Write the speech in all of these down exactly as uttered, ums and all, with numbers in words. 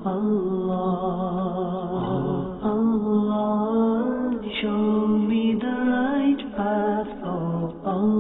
Allah, Allah, show me the right path, oh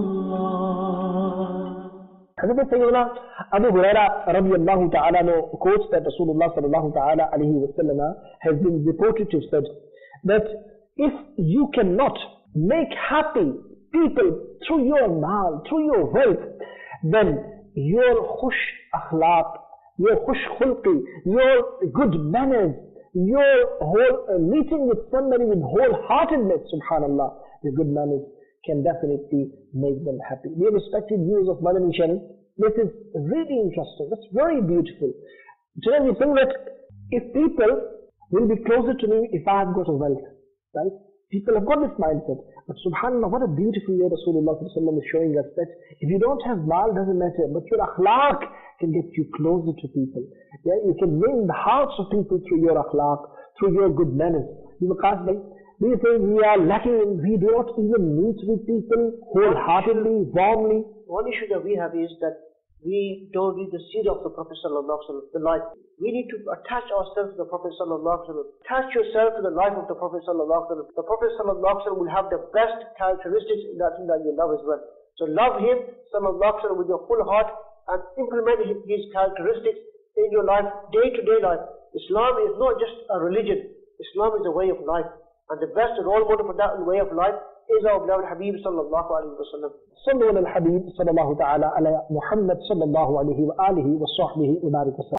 Allah. Hazrat Sayyidina Abu Huraira radiallahu ta'ala no quotes that Rasulullah sallallahu ta'ala alayhi wa sallam has been reported to have said that if you cannot make happy people through your mal, through your wealth, then your khush akhlaq, your khush khulqi, your good manners, your whole uh, meeting with somebody with wholeheartedness, subhanallah, your good manners can definitely make them happy. Dear respected viewers of Madani Channel, this is really interesting. That's very beautiful. Today we think that if people will be closer to me if I have got a wealth, right? People have got this mindset. But subhanAllah, what a beautiful way Rasulullah is showing us that if you don't have mal, doesn't matter, but your akhlaq can get you closer to people. Yeah, you can win the hearts of people through your akhlaq, through your good manners. You know, we think we are lacking in, we do not even meet with people wholeheartedly, warmly. One issue that we have is that we don't read the seerah of the Prophet sallallahu alaihi wasallam, the life. We need to attach ourselves to the Prophet sallallahu alaihi wasallam. Attach yourself to the life of the Prophet sallallahu alaihi wasallam. The Prophet sallallahu alaihi wasallam will have the best characteristics in that thing that you love as well. So love him sallallahu alaihi wasallam with your full heart and implement his characteristics in your life, day-to-day life. Islam is not just a religion. Islam is a way of life. And the best role model for that way of life is our beloved Habib sallallahu alaihi wasallam. Sallu ala al-Habib sallallahu ta'ala ala Muhammad sallallahu alaihi wa alihi wa sahbihi wa barik wa sallam.